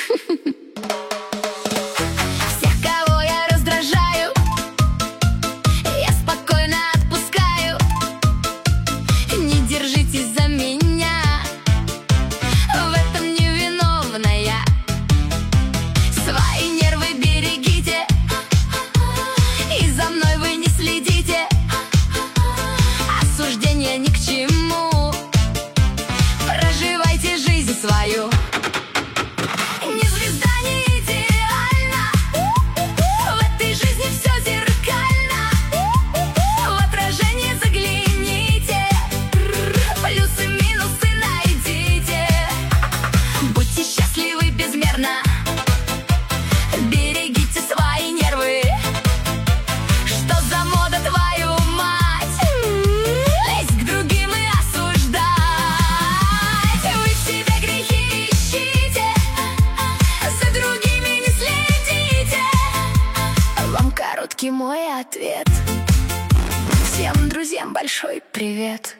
Всех, кого я раздражаю, я спокойно отпускаю. Не держитесь за меня, в этом не виновна я. Свои нервы берегите, и за мной вы не следите. Осуждение ни к чему, проживайте жизнь свою. Не звезда, не идеальна, в этой жизни все зеркально. В отражение загляните, плюсы, минусы найдите. Будьте счастливы безмерно, берегите свои нервы. Что за мода, твою мать, лезть к другим и осуждать? Вы в себе грехи ищите, за другими не следите. Вам короткий мой ответ, всем друзьям большой привет.